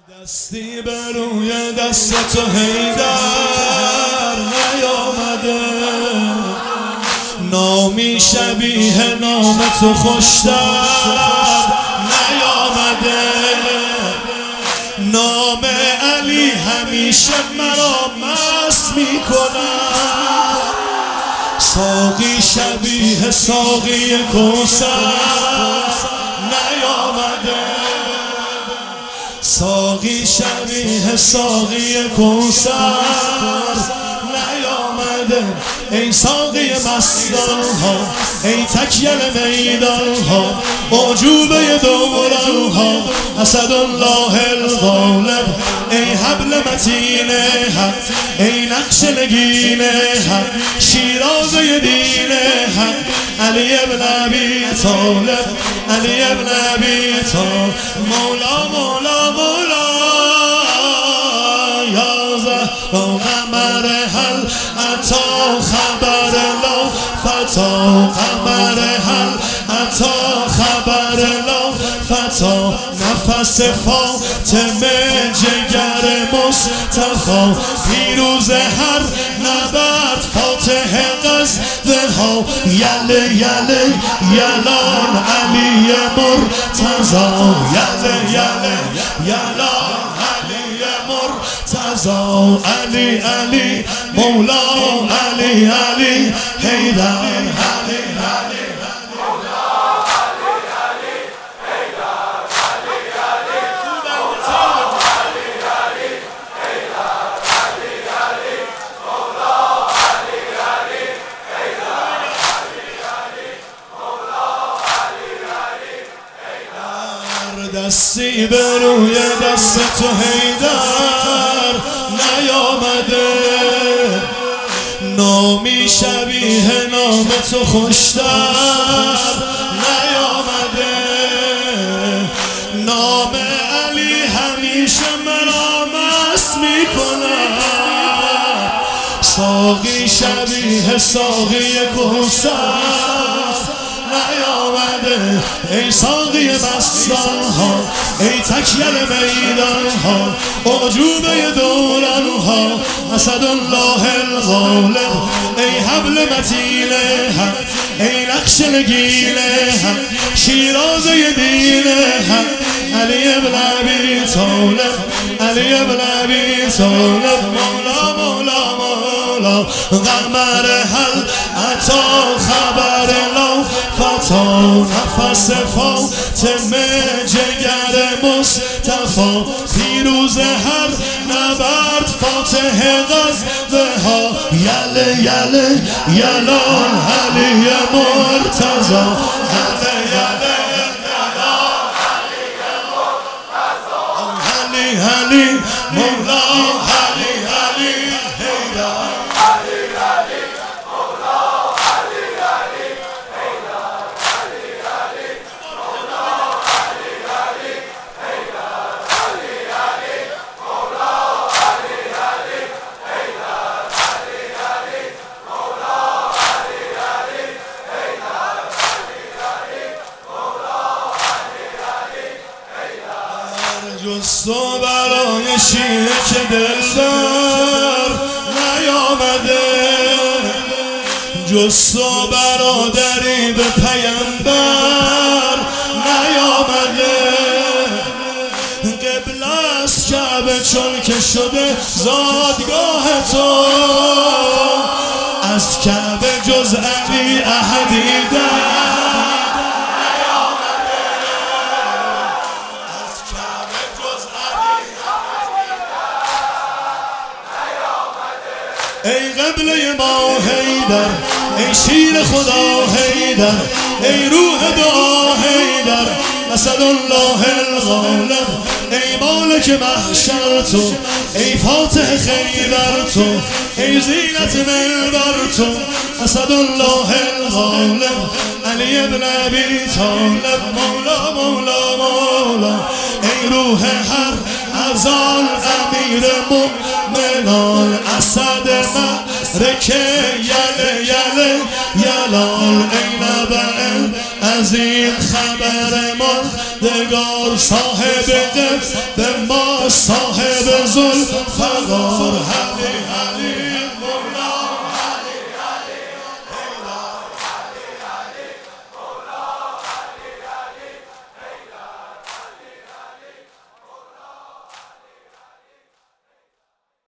دستی به روی دست تو حیدر نیامده، نامی شبیه نام تو خوشتر نیامده. نام علی همیشه مرا مست میکند، ساقی شبیه ساقی کوثر نیامده، ساقی شبیه ساقی کوثر نیامده. ای ساقی مستان ها، ای تکیل میدان ها، اعجوبه دوران ها، اسدالله الغالب. ای حبل متین حق، ای نقش نگین حق، شیرازه دین حق، علی ابن ابی طالب، علی ابن ابی طالب. مولا مولا مولا یا زهرا قمر هل اتا خبر لا فتا، قمر هل اتا خبر لا فتا. نفس فاطمه جگر مصطفی، پیروز هر نبرد فاتح غزوه ها. یله یله یلان علی مرتضی، یله یله یلان علی مرتضی. علی علی مولا علی علی حیدر، علی علی دستی به روی دست تو حیدر نیامده، نامی شبیه نام تو خوشتر نیامده. نام علی همیشه مرا مست میکند، ساقی شبیه ساقی کوثر نیامده. ای ساقی مستان ها، ای تکیل میدان ها، اعجوبه دوران ها، اسدالله الغالب. ای حبل متین حق، ای نقش نگین حق، شیرازه دین حق، علی ابن ابی طالب، علی ابن ابی طالب. مولا مولا مولا قمر هل اتا خبر لا فتا. نفس فاطمه جگر مصطفی، پیروز هر نبرد فاتح غزوه ها. یله یله یلان علی مرتضی، یله یله یلان علی مرتضی. علی علی مولا علی علی حیدر، علی علی مولا علی علی حیدر، علی علی مولا علی علی حیدر، علی علی مولا علی علی حیدر، علی علی مولا علی علی حیدر، علی علی مولا علی علی حیدر. جز تو برای شیعه که دلبر نیامده، جز تو برادری به پیمبر نیامده. قبله است کعبه چون که شده زادگاه تو، از کعبه جز علی احدی در ای قبله ما حیدر، ای شیر خدا حیدر، ای روح دعا حیدر، اسدالله الغالب. ای مالک محشر تو، ای فاتح خیبر تو، ای زینت منبر تو، اسدالله الغالب. علی ابن ابی طالب. مولا مولا مولا ای روح هر ازال امیر مؤمنان، اسد معرکه یله یله یلال. ای نبع از این خبر ماندگار، صاحب قلب ما زلفقار علی علی